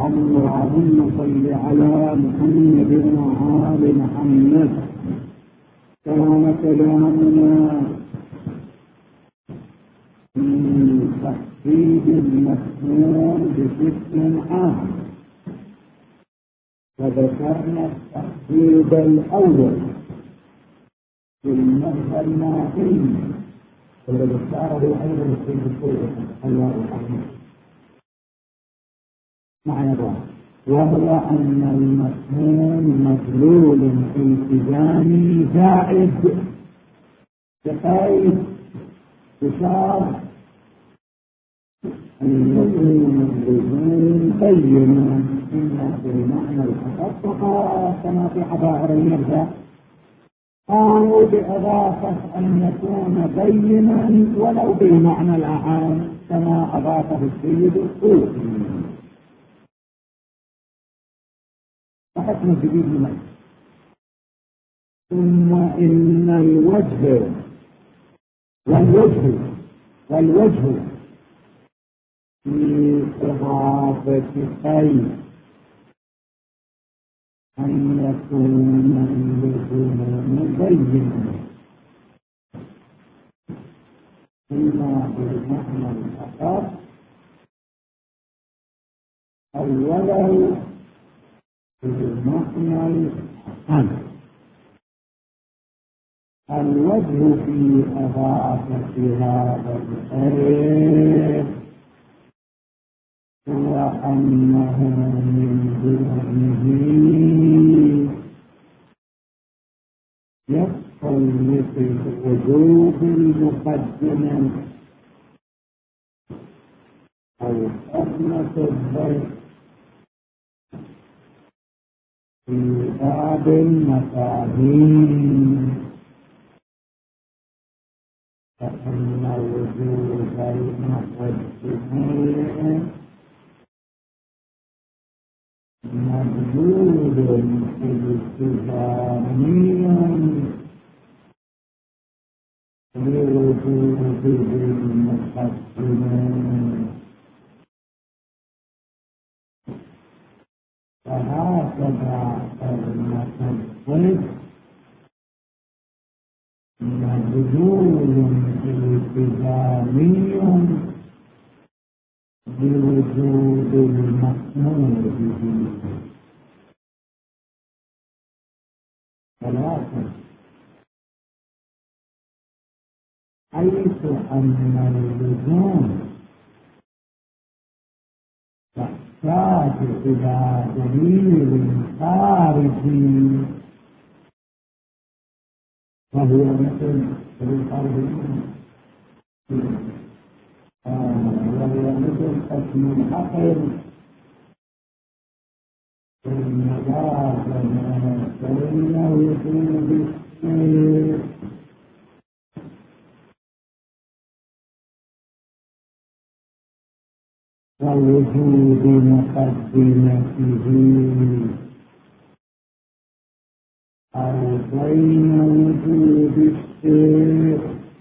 اللهم صل على محمد وآل محمد. كان كلامنا في تحديد المفهوم بشكل عام، وذكرنا التحديد الأول في المبحث الماضي الذي اختاره أيضا في الدكتور الله الرحمن معنا، وهو أن المفهوم مدلول التزامي زائد بحيث يشار أن يكون اللزوم بينا إما بالمعنى الأخص كما في حضائر المرجع، أو بإضافة أن يكون بينا ولو بالمعنى الأعام كما أضافه السيد الصوفي. فحكم جديد لمن. ثم إن الوجه في إضافة خير أن يكون اللزوم مبينا إما بالمعنى الأخص أو ولو بالمعنى الأعم. الوجه في إضافة هذا الخير هو أنه من دونه يدخل مثل وجوب المقدمة أو حرمة الضيف في باب المفاهيم، فإن وجوب المقدمة مدلول التزامي لوجود المقدمة، فهكذا كلمة الضيف مدلول التزامي بوجود المأمور به. ثلاثة، حيث أن اللزوم تحتاج إلى دليل خارجي، وهو مثل قسم العقل الملازمة بين وجود الشيء ووجود مقدمته، أو بين وجود الشيء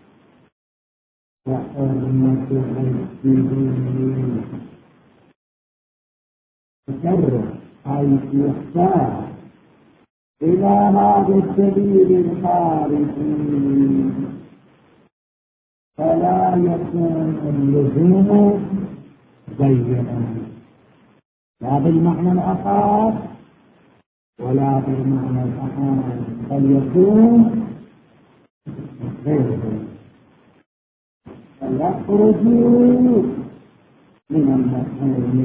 وحرمة عده. تكرر حيث يحتاج إلى هذا الدليل الخارجي، فلا يكون اللزوم بينا لا بالمعنى الأخص ولا بالمعنى الأعم، بل يكون غير ذلك، فيخرج من المفهوم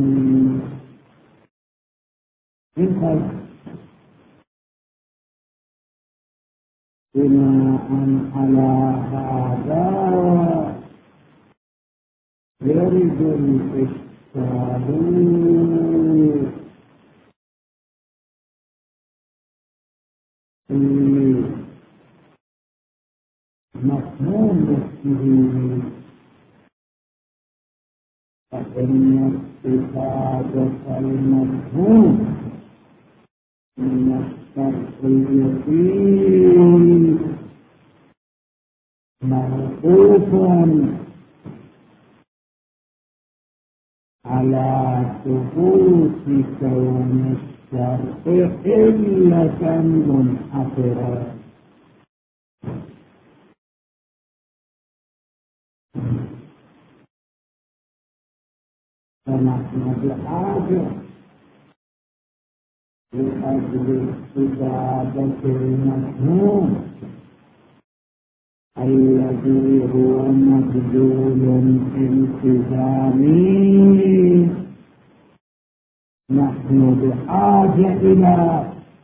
بخير. بناء على هذا يرد الإشكال في مفهوم نفسه، فإن استفادة المفهوم من الشرعية موقوف على ثبوت في كون الشرط علة منحصرة. فنحن بحاجة لأجل استفادة المفهوم الذي هو مدلول التزامي. نحن بحاجة إلى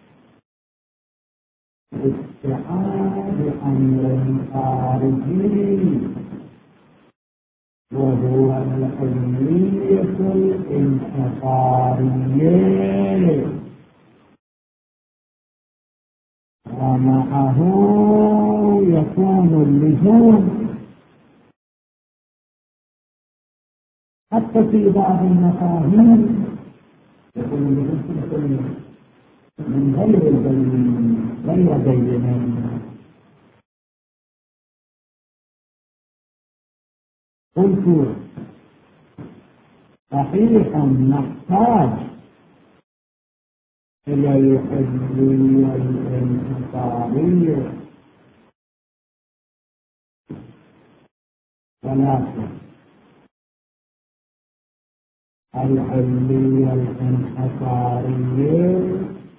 استعاد أمر خارجي وهو العلمية الانحصارية، ومعه يكون اللزوم حتى في بعض المفاهيم يكون اللزوم من غير بينين. قلت صحيح نحتاج إلى العلمية الانحصارية، ولكن العلمية الانحصارية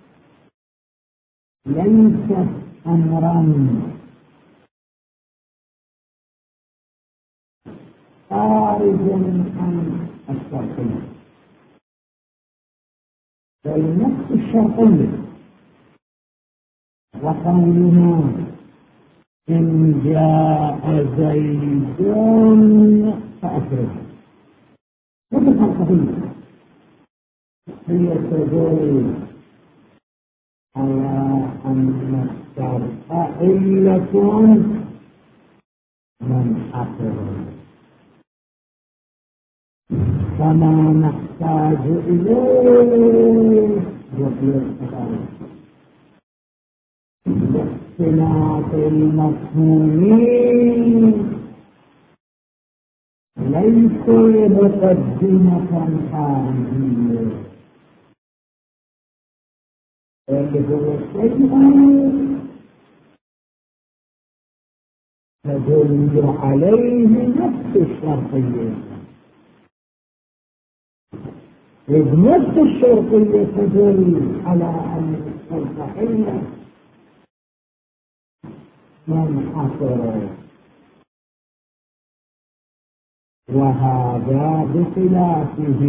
ليست أمرا خارجا عن الشرطية، بل نفس الشرطية. وقولنا إن جاء زيد فأكرمه، مثل القضية هي تدل على أن الشرط علة منحصرة، فما نحتاج إليه باختلاف المفهومين ليس مقدمة خارجية، بل هو شيء تدل عليه نفس الشرطية، إذ نفس الشرطية تدل على أن الصحيح منحصرة، وهذا بخلافه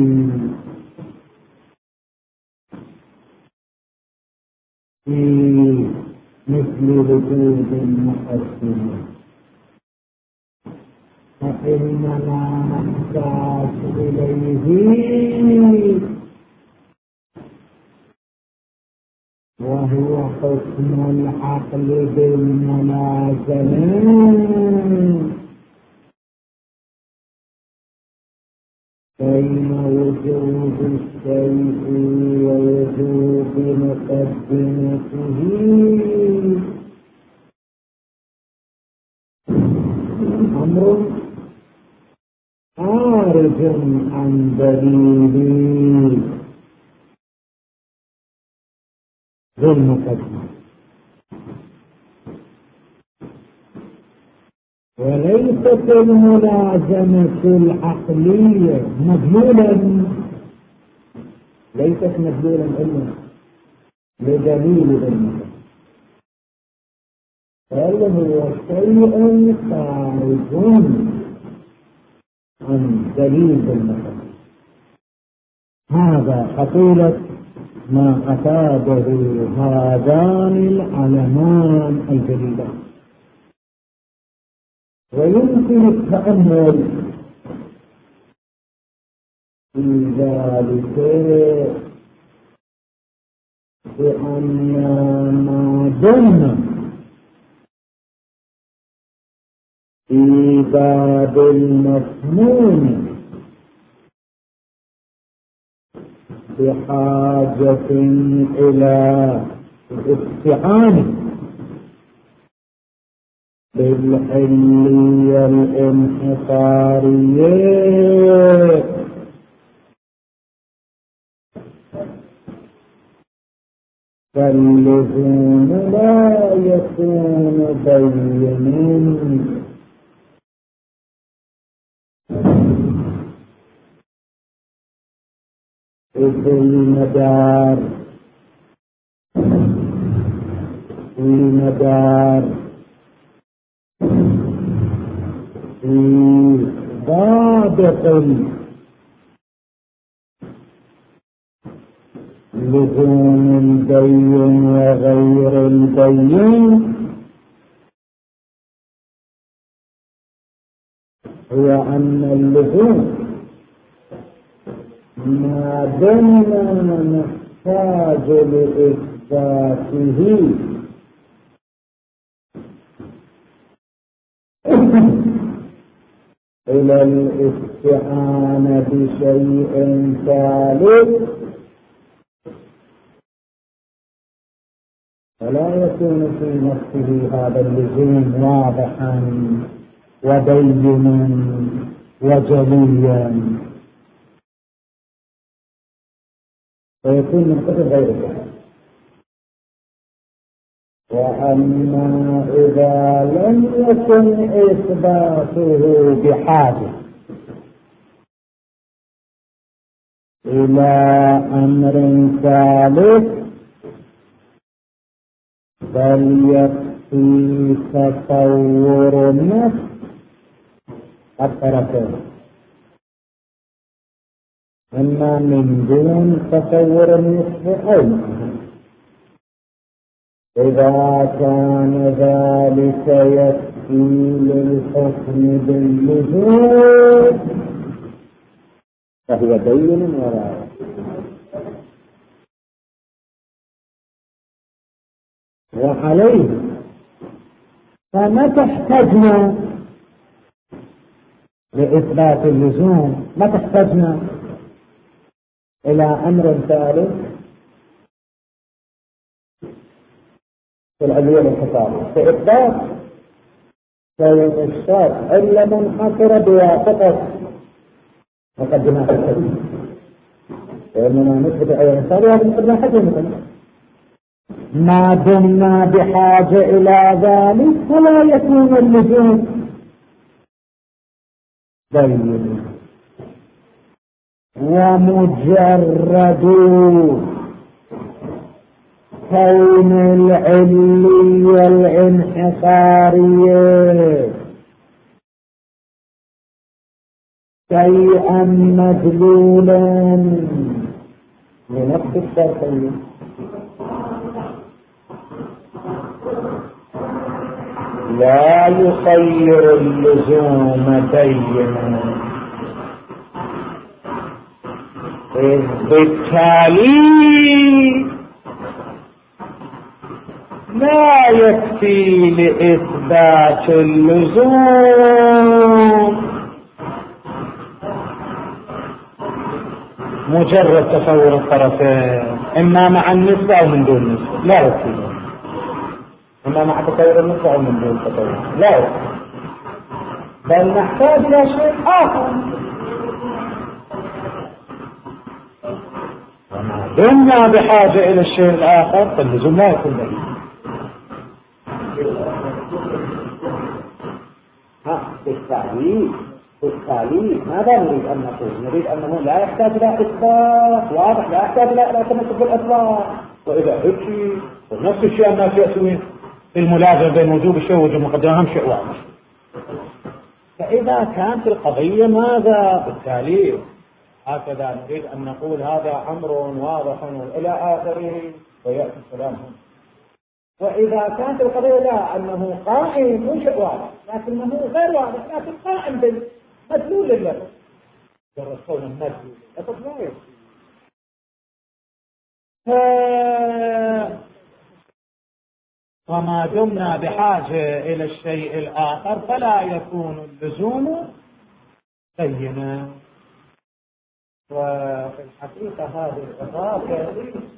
في مثل وجود المقدمة، فإننا نحتاج إليه وهو حكم العقل بالملازمة بين وجود الشيء ووجود مقدمته، أمر خارج عن دليل المقدمة، وليست الملازمة العقلية مدلولا، ليست مدلولا إلا لدليل المقدمة، بل هو شيء خارج عن دليل المقدمة. هذا حصيلة ما أفاده هذان العلمان الجليلان. ويمكن التأمل في ذلك بأن ما دمنا في باب المفهوم بحاجة إلى الاستعانة بالعلمية الانحصارية فاللزوم لا يكون بينا إذ المدار في ضابط لزوم البين وغير البين هو أن اللزوم ما دمنا نحتاج لإثباته إلى الاستعانة بشيء ثالث فلا يكون في نفسه هذا اللزوم واضحا وبينا وجليا، فيكون منقطع غيره. وأما إذا لم يكن إثباته بحاجة إلى أمر ثالث بل يكفي تصور النفس الطرفين، إما من دون تصور النفس أو إذا كان ذلك يكفي للحكم باللزوم فهو بين وراء. وعليه فمتى احتجنا لإثبات اللزوم، متى احتجنا إلى أمر ثالث في العلوية والحساب في إثبات كون الشرط إلا منحصرة بواسطة مقدمات الحديث، فإننا نثبت أي مثال وهذا مقدمات الحديث مثلا. ما دمنا بحاجة إلى ذلك فلا يكون اللزوم بين. ومجرد كون العلية الانحصارية شيئا مدلولا لنفس الشرطية لا يصير اللزوم بينا، إذ بالتالي لا يكفي لإثبات اللزوم مجرد تصور الطرفين إما مع النسبة أو من دون نسبة، لا يكفي. إما مع تصور النسبة أو من دون تصور، لا يكفي، بل نحتاج إلى شيء آخر. وما دمنا بحاجة إلى الشيء الآخر فاللزوم لا يكون به. بالتالي ماذا نريد أن نقول؟ نريد أنه لا يحتاج إلى إثبات واضح، لا يحتاج إلى تمسك بالأسباب. وإذا هيك نفس الشيء الناس يأتون الملازمة بين وجوب الشيء ووجوب المقدمة أهم شيء واضح. فإذا كانت القضية ماذا؟ بالتالي هكذا نريد أن نقول هذا أمر واضح إلى آخره ويأتي الكلام هنا. وإذا كانت القضية لا أنه قائم مو شيء واضح لكنه غير واضح لكن قائم بالمدلول لللفظ، درسون المدلول لللفظ لا يكفي. وما دمنا بحاجة إلى الشيء الآخر فلا يكون اللزوم بينا. وفي الحقيقة هذه الإضافة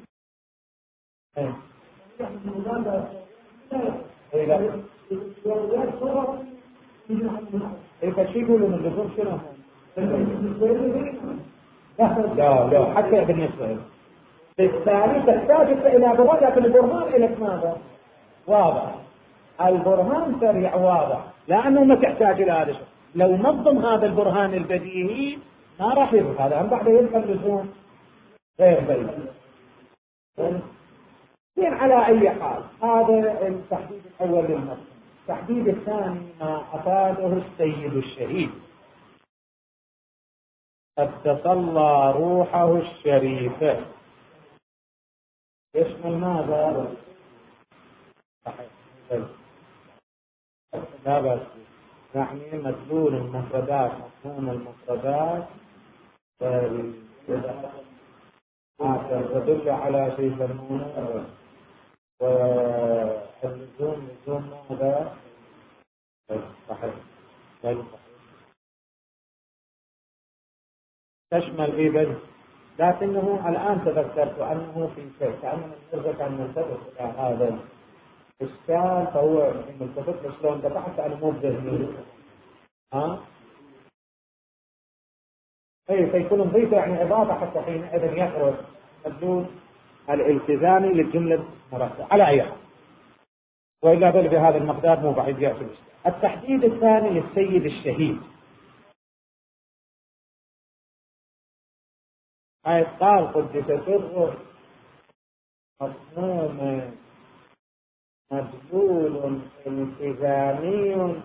كيف يقولون اللزوم شنو؟ لا حتى بالنسبة له بالتالي تحتاج إلى برهان، لكن البرهان لك ماذا؟ واضح. البرهان سريع واضح، لأنه ما تحتاج إلى هذا الشيء. لو نظم هذا البرهان البديهي ما راح يبقى هذا، هم بعد يبقى اللزوم غير بين. على أي حال هذا التحديد الأول للمفهوم. التحديد الثاني ما أفاده السيد الشهيد: قد تصلى روحه الشريفة. يشمل ماذا؟ صحيح. لا بأس. يعني مدلول المفردات، مفهوم المفردات تدل على شيء يسمونه واللزوم لزوم ماذا؟ صحيح. تشمل إذن، لكنه الآن تذكرت أنه في شيء كأننا نرجع أن نلتفت إلى هذا الإشكال، فهو ملتفت شلون بحث عن مو ذهني. أي فيكون نضيفه يعني إضافة حتى حينئذ يخرج مدلول الالتزامي للجملة مرتبة على أي حال، وإلا بل بهذا المقدار مو بعيد يأتي الإشكال. التحديد الثاني للسيد الشهيد، أي قال قدس سره مفهوم مدلول التزامي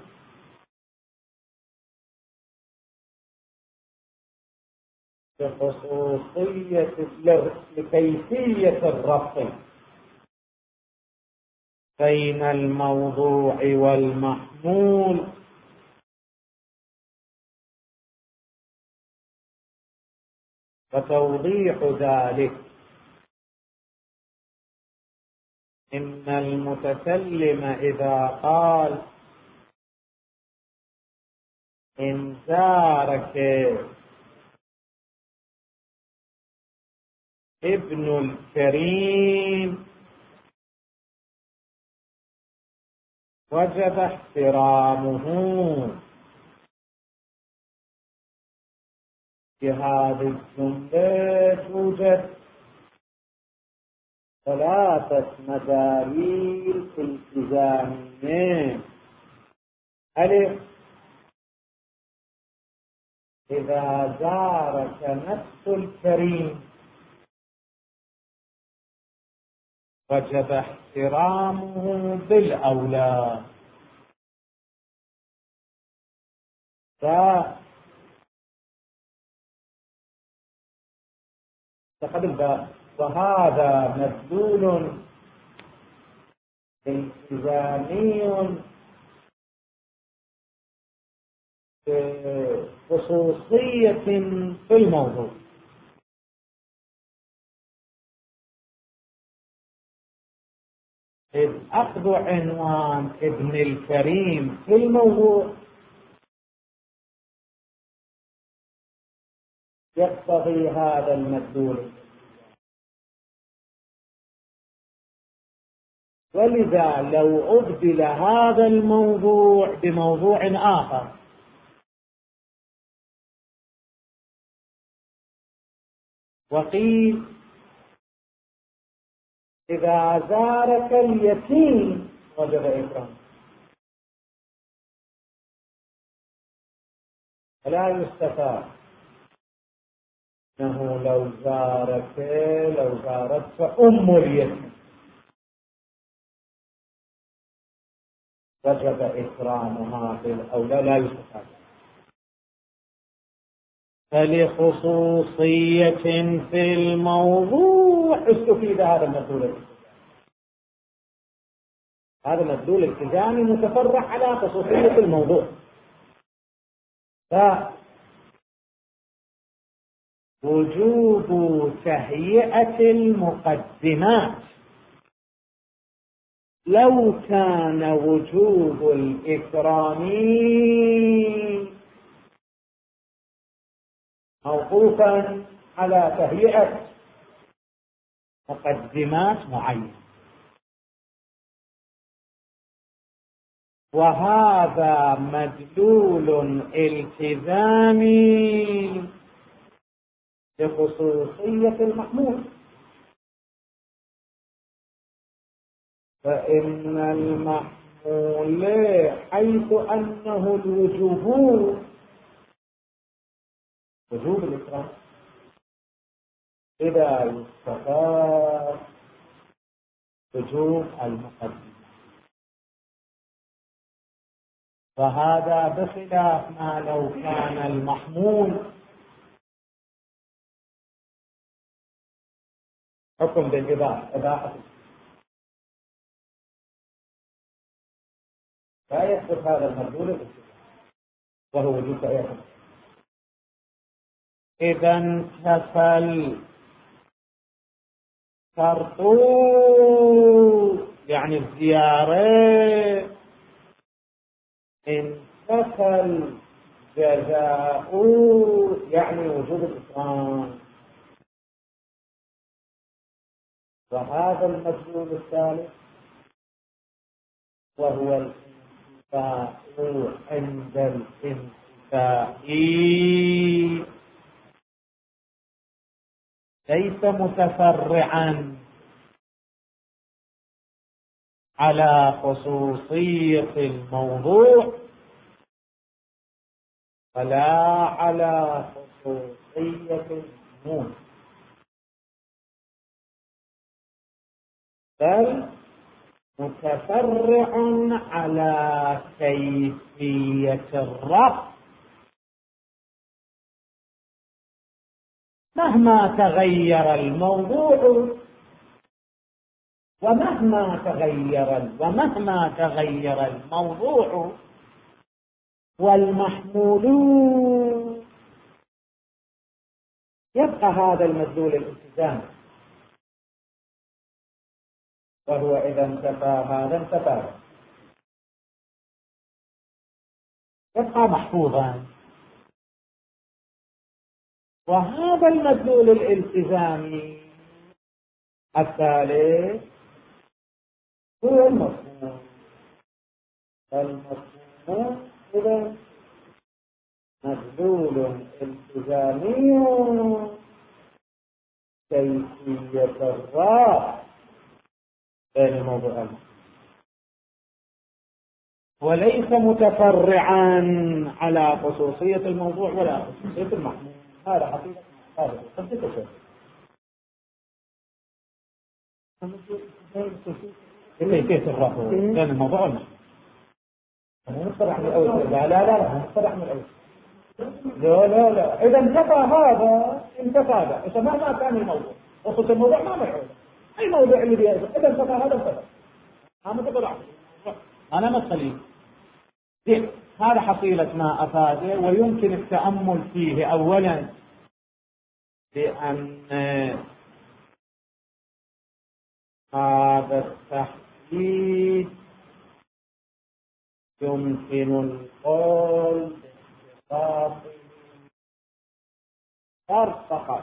بخصوصية لكيفية الربط بين الموضوع والمحمول وتوضيح ذلك. إن المتكلم إذا قال إن زارك ابن الكريم وجب احترامه، في هذه الجملة توجد ثلاثة مداليل التزامية. ألف: إذا زارك نفس الكريم وجب احترامه بالأولى. وهذا مدلول التزامي خصوصية في الموضوع. إذ أخذ عنوان ابن الكريم في الموضوع يقتضي هذا المدلول، ولذا لو أبدل هذا الموضوع بموضوع آخر وقيل إذا زارك اليتيم وجب إكرامه، فلا يستفاد أنه لو زارتك أم اليتيم وجب إكرامها في الأولى، لا يستفاد. فلخصوصية في الموضوع استفيد هذا المدلول. هذا مدلول التزامي متفرع على خصوصية الموضوع. وجوب تهيئة المقدمات، لو كان وجوب الإكرام موقوفا على تهيئة مقدمات معينة، وهذا مدلول التزامي بخصوصية المحمول. فإن المحمول حيث أنه وجوب الإكرام إذا يستفاد وجوب المقدمة، فهذا بخلاف ما لو كان المحمول حكم بالإباحة لا يثبت هذا المدلول وهو وجود تأييد. إذا انتفى الشرط يعني الزيارة، انتفى الجزاء يعني وجود الإكرام. وهذا المدلول الثالث وهو الانتفاء عند الانتفاء ليس متفرعا على خصوصية الموضوع ولا على خصوصية المضمون، بل متفرع على كيفية الرفع. مهما تغير الموضوع ومهما تغير الموضوع والمحمول يبقى هذا المدلول الالتزام، وهو إذا انتفى هذا انتفى يبقى محفوظا. وهذا المدلول الالتزامي الثالث هو المفهوم. المفهوم إذا مدلول التزامي كيفية الرفع بين الموضوع وليس متفرعا على خصوصية الموضوع ولا خصوصية المحمول. هذا حقيقة هذا كيف الرفع بين الموضوع والمحمول. مصطلح من الأول. لا مصطلح من الأول. لا إذا انتفى هذا انتفى هذا، إذا مهما كان الموضوع وخصوص الموضوع ما مرحوله أي موضوع اللي بيأذن إذا انتفى هذا انتفى. أنا مسألي هذا حصيلة ما أفاده، ويمكن التأمل فيه أولا بأن هذا التحديد يمكن القول فقط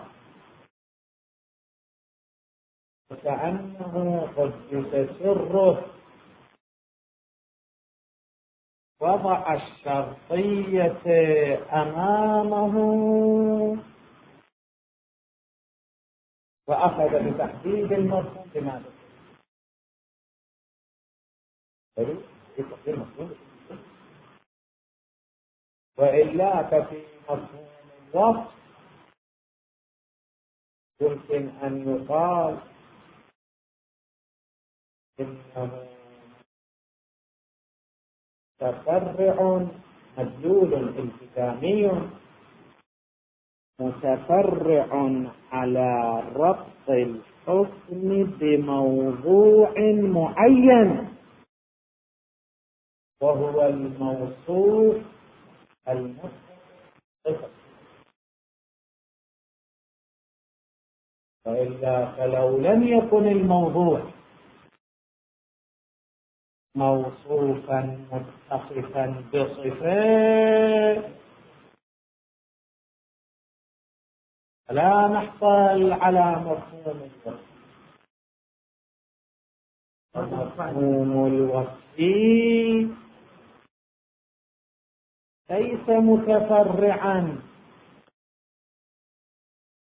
وكأنه قدس سره وضع الشرطية أمامه وأخذ بتحديد المفهوم. لماذا؟ وإلا ففي مفهوم الوصف يمكن أن يقال إنه متفرع مدلول التزامي متفرع على ربط الحكم بموضوع معين وهو الموصوف المتصف. وإلا فلو لم يكن الموضوع موصوفا متصفا بصفات لا نحصل على مفهوم الوصف. مفهوم الوصف ليس متفرعا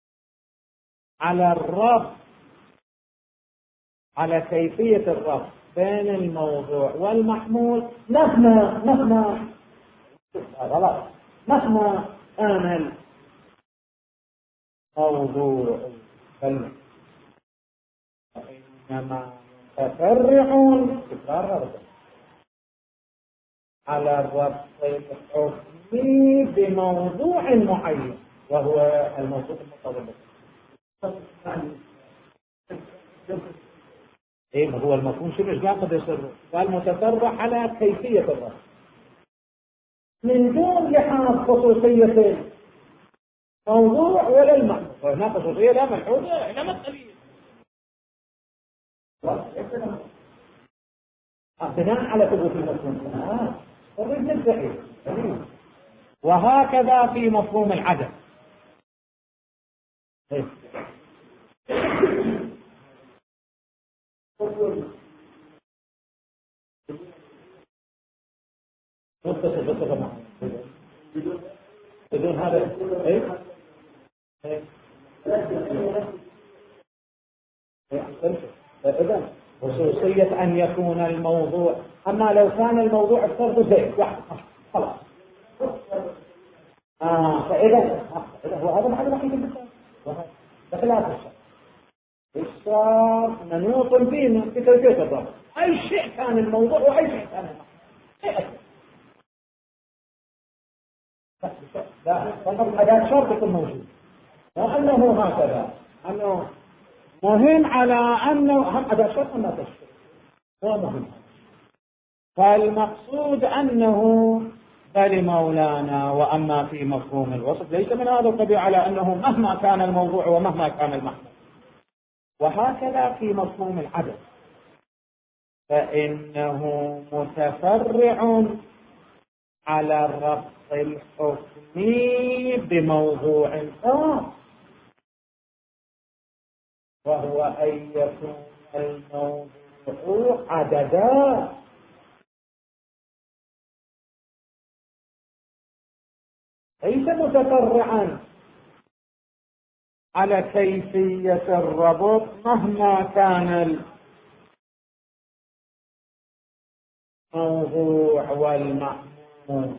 على الربط على كيفية الربط بين الموضوع والمحمول مهما غلط، مهما كان الموضوع الكلمة، إنما متفرع تكرر على الربط الحكمي بموضوع معين وهو الموضوع المطلوب. ايه هو المفهوم؟ شنو ايش قد يصير؟ قال متفرع على كيفية الربط من دون لحاظ خصوصية الموضوع ولا المعنى. هناك خصوصية لا ملحوظة لا مسألية بناء على ثبوت المفهوم. وهكذا في مفهوم العدد. بدون هذا إذن خصوصية أن يكون الموضوع، أما لو كان الموضوع افترض زيت واحد خلاص فإذا هو هذا معنى الوحيد بالشرط بخلاف الشرط منوط فينا في كيفية الربط. أي شيء كان الموضوع وأي شيء كان الموضوع لا فقط أداة شرط يكون موجود، وأنه هكذا أنه مهم على أنه هم أداة شرط ما تشتري هو مهم. فالمقصود أنه بل مولانا. وأما في مفهوم الوصف ليس من هذا القبيل على أنه مهما كان الموضوع ومهما كان المحمول. وهكذا في مفهوم العدد فإنه متفرع على الربط الحكمي بموضوع خاص وهو أن يكون الموضوع عددا ليس متفرعا على كيفية الربط مهما كان الموضوع والمحمول.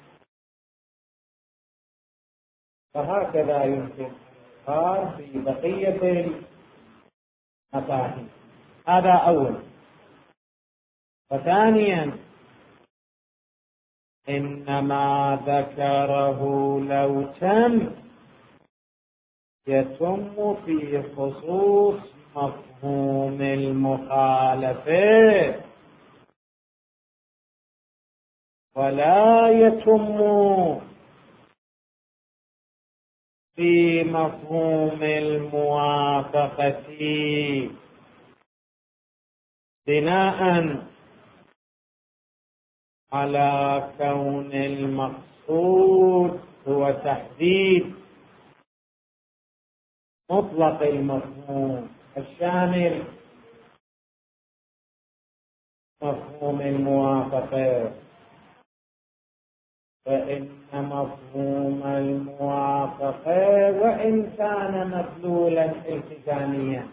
فهكذا يمكن قال في بقية المفاهيم. هذا أول. وثانيا إنما ذكره لو تم يتم في خصوص مفهوم المخالفة ولا يتم في مفهوم الموافقة بناء على كون المقصود هو تحديد مطلق المفهوم الشامل مفهوم الموافقة. فإن مفهوم الموافقة وإن كان مدلولا التزاميا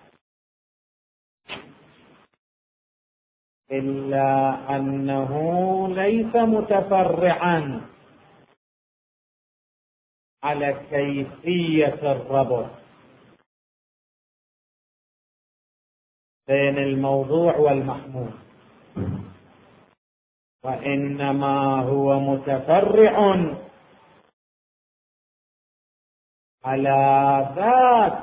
إلا أنه ليس متفرعا على كيفية الربط بين الموضوع والمحمول، وإنما هو متفرع على ذات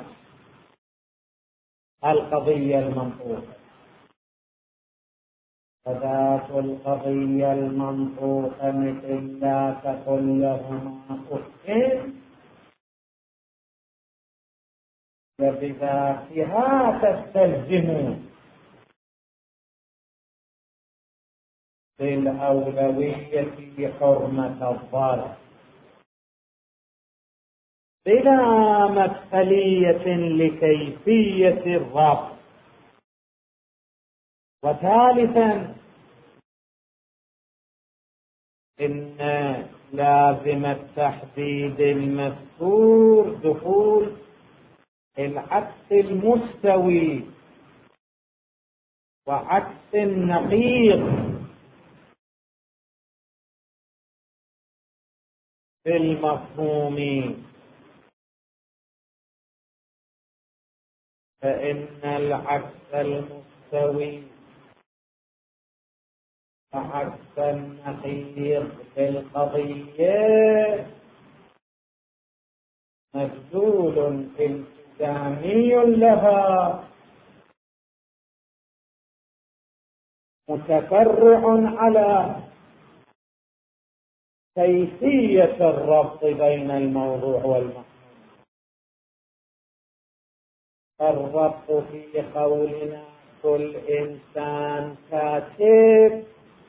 القضية المنطوقة. فذات القضية المنطوقة مثل لا تقل لهما أف وبذاتها تستلزم بالأولوية حرمة الضرر بلا مدخلية لكيفية الربط. وثالثا إن لازم التحديد المذكور دخول العكس المستوي وعكس النقيض في المفهوم، فإن العكس المستوي وعكس النقيض في القضية مدلول التزامي لها متفرع على كيفية الربط بين الموضوع والمفهوم. الربط في قولنا كل إنسان كاتب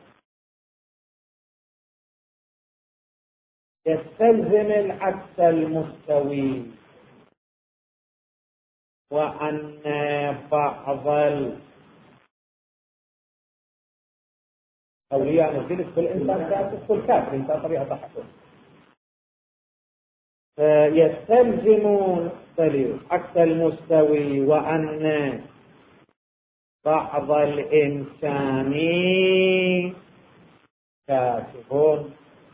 يستلزم العكس المستوي، وأن بعض الأولياء نزلت كل إنسان كاتب، كل كاتب إنسان طبيعة تحكم، يستلزم عكس المستوي، وأن بعض الإنسان كاتب.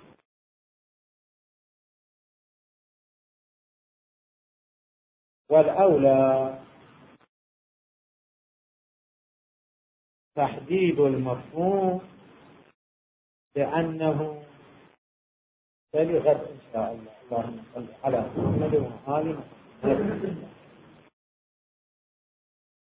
والأولى تحديد المفهوم لأنه بلغت إن شاء الله. اللهم صل على محمد وآل محمد.